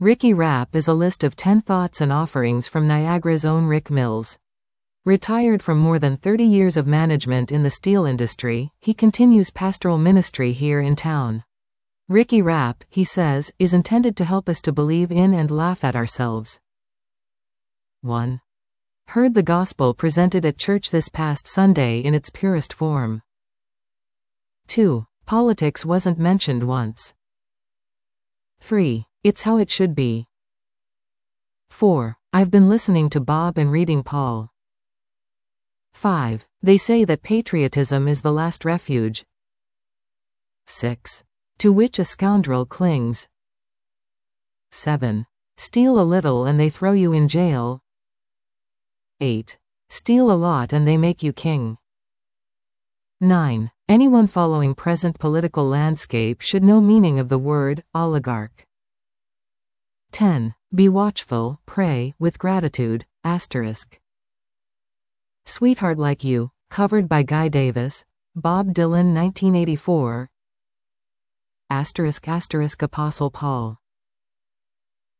Ricky Rap is a list of 10 thoughts and offerings from Niagara's own Rick Mills. Retired from more than 30 years of management in the steel industry, he continues pastoral ministry here in town. Ricky Rap, he says, is intended to help us to believe in and laugh at ourselves. 1. Heard the gospel presented at church this past Sunday in its purest form. 2. Politics wasn't mentioned once. 3. It's how it should be. 4. I've been listening to Bob and reading Paul. 5. They say that patriotism is the last refuge. 6. To which a scoundrel clings. 7. Steal a little and they throw you in jail. 8. Steal a lot and they make you king. 9. Anyone following present political landscape should know meaning of the word oligarch. 10. Be watchful, pray, with gratitude, *. Sweetheart Like You, covered by Guy Davis, Bob Dylan 1984. *** Apostle Paul